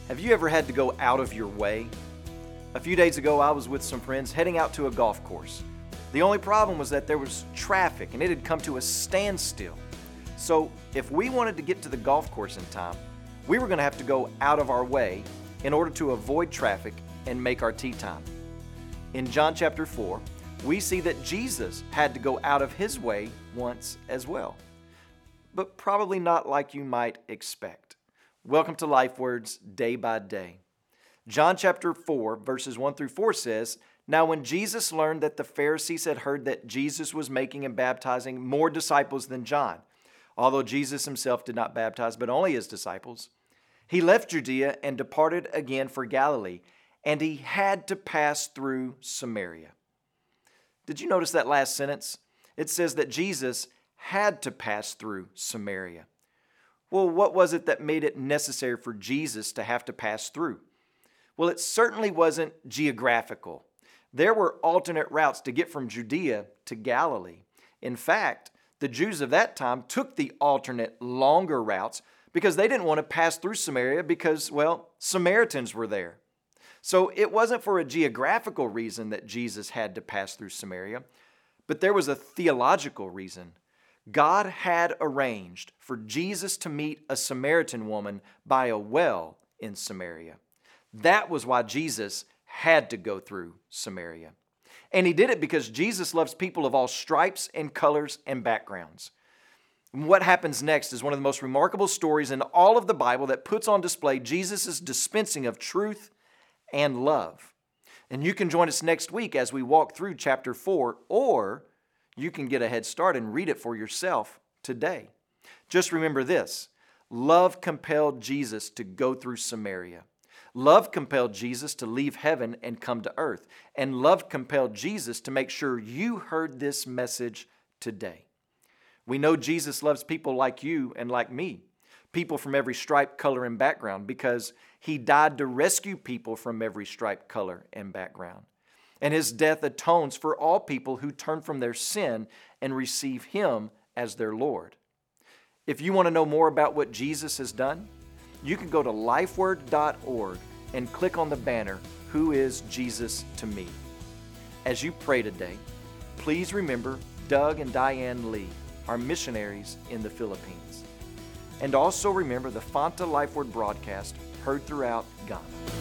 Have you ever had to go out of your way? A few days ago, I was with some friends heading out to a golf course. The only problem was that there was traffic and it had come to a standstill. So if we wanted to get to the golf course in time, we were going to have to go out of our way in order to avoid traffic and make our tee time. In John chapter 4, we see that Jesus had to go out of his way once as well. But probably not like you might expect. Welcome to Life Words Day by Day. John chapter 4, verses 1 through 4 says, "Now when Jesus learned that the Pharisees had heard that Jesus was making and baptizing more disciples than John, although Jesus himself did not baptize, but only his disciples, he left Judea and departed again for Galilee, and he had to pass through Samaria." Did you notice that last sentence? It says that Jesus had to pass through Samaria. Well, what was it that made it necessary for Jesus to have to pass through? Well, it certainly wasn't geographical. There were alternate routes to get from Judea to Galilee. In fact, the Jews of that time took the alternate, longer routes because they didn't want to pass through Samaria because, well, Samaritans were there. So it wasn't for a geographical reason that Jesus had to pass through Samaria, but there was a theological reason. God had arranged for Jesus to meet a Samaritan woman by a well in Samaria. That was why Jesus had to go through Samaria. And he did it because Jesus loves people of all stripes and colors and backgrounds. What happens next is one of the most remarkable stories in all of the Bible that puts on display Jesus' dispensing of truth and love. And you can join us next week as we walk through chapter 4, or you can get a head start and read it for yourself today. Just remember this: love compelled Jesus to go through Samaria. Love compelled Jesus to leave heaven and come to earth. And love compelled Jesus to make sure you heard this message today. We know Jesus loves people like you and like me, people from every stripe, color, and background, because he died to rescue people from every stripe, color, and background. And his death atones for all people who turn from their sin and receive him as their Lord. If you want to know more about what Jesus has done, you can go to lifeword.org and click on the banner, "Who is Jesus to Me?" As you pray today, please remember Doug and Diane Lee, our missionaries in the Philippines. And also remember the Fanta Lifeword broadcast heard throughout Ghana.